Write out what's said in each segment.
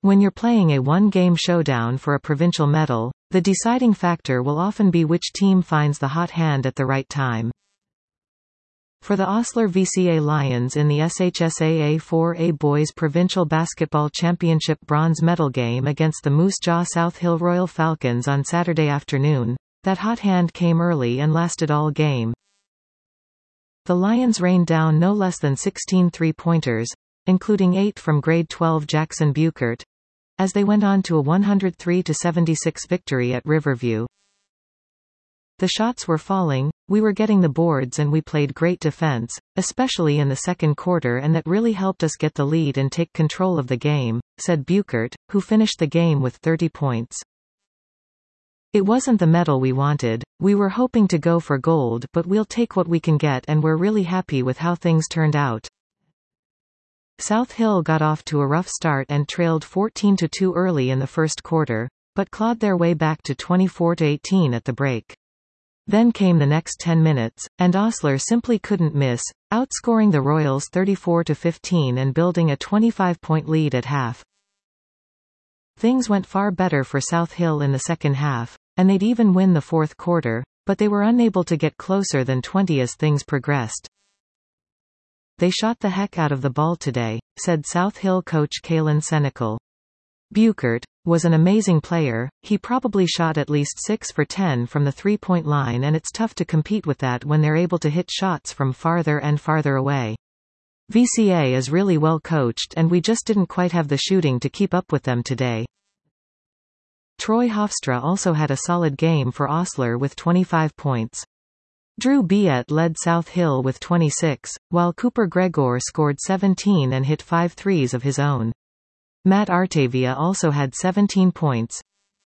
When you're playing a one-game showdown for a provincial medal, the deciding factor will often be which team finds the hot hand at the right time. For the Osler VCA Lions in the SHSAA 4A Boys Provincial Basketball Championship bronze medal game against the Moose Jaw South Hill Royal Falcons on Saturday afternoon, that hot hand came early and lasted all game. The Lions rained down no less than 16 three-pointers, including 8 from grade 12 Jackson Buchert, as they went on to a 103-76 victory at Riverview. The shots were falling, we were getting the boards and we played great defense, especially in the second quarter, and that really helped us get the lead and take control of the game, said Buchert, who finished the game with 30 points. It wasn't the medal we wanted, we were hoping to go for gold, but we'll take what we can get and we're really happy with how things turned out. South Hill got off to a rough start and trailed 14-2 early in the first quarter, but clawed their way back to 24-18 at the break. Then came the next 10 minutes, and Osler simply couldn't miss, outscoring the Royals 34-15 and building a 25-point lead at half. Things went far better for South Hill in the second half, and they'd even win the fourth quarter, but they were unable to get closer than 20 as things progressed. They shot the heck out of the ball today, said South Hill coach Kalen Senecal. Buchert was an amazing player, he probably shot at least 6 for 10 from the three-point line, and it's tough to compete with that when they're able to hit shots from farther and farther away. VCA is really well coached and we just didn't quite have the shooting to keep up with them today. Troy Hofstra also had a solid game for Osler with 25 points. Drew Biet led South Hill with 26, while Cooper Gregor scored 17 and hit 5 threes of his own. Matt Artavia also had 17 points.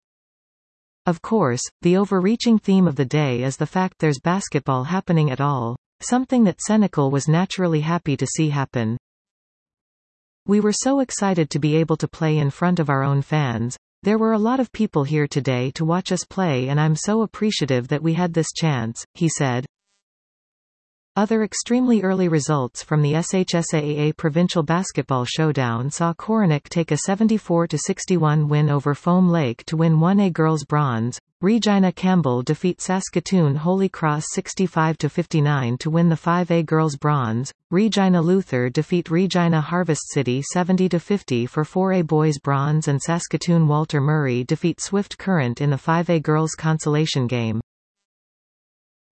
Of course, the overreaching theme of the day is the fact there's basketball happening at all, something that Senecal was naturally happy to see happen. We were so excited to be able to play in front of our own fans. There were a lot of people here today to watch us play and I'm so appreciative that we had this chance, he said. Other extremely early results from the SHSAA Provincial Basketball Showdown saw Coronet take a 74-61 win over Foam Lake to win 1A Girls Bronze, Regina Campbell defeat Saskatoon Holy Cross 65-59 to win the 5A Girls Bronze, Regina Luther defeat Regina Harvest City 70-50 for 4A Boys Bronze, and Saskatoon Walter Murray defeat Swift Current in the 5A Girls Consolation Game.